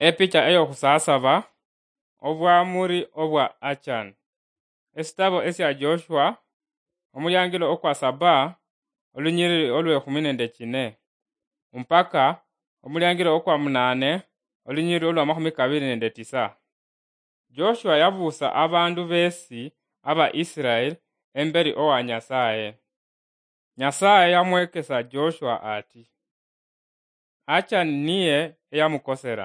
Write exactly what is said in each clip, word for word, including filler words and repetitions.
Epicha eyo kusasaba obwamuri obwa Achan. Esitabo esya Joshua omulyangilo okwa saba olunyiriri olwe kumi nende kine mpaka omulyangilo okwa munane olunyiriri olwa makumi kabiri nende tisa. Joshua yabusa abandu besi aba Israel emberi owa Nyasaye. Nyasaye yamwekesa Joshua ati Achan niye yamukosera.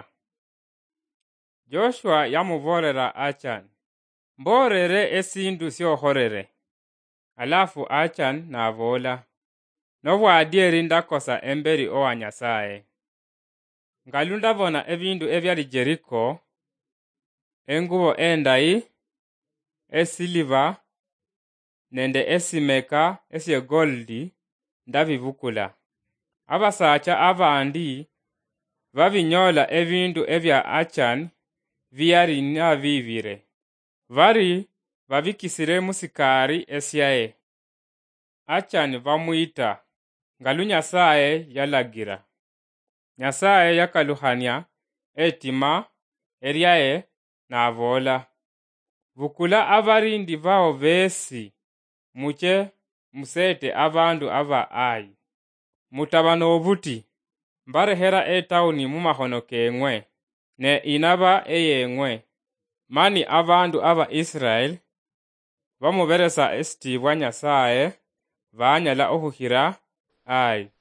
Joshua yamuvorera Achan, mborere esindu syohorere. Alafu Achan navola, nobwadieri ndakosa emberi owa Nyasaye. Ngalu ndabona ebindu ebyali Jeriko, engubo endayi, esiliva, nende esimeka esye goldi ndabivukula. Abasacha abandi babinyola ebindu ebya Achan vyari nabivire. Vari babikisire musikari esyaye. Achan bamwita ngalu Nyasaye yalagira. Nyasaye yakaluhanya etima eryaye navola, vukula abarindi bao besi muche musete abandu aba Ai. Mutabano obuti mbarehera etauni mumahono kengwe ne inaba eyengwe. Mani abandu aba Israel bamuberesa esitibwa Nyasaye banyala ohuhira Ai.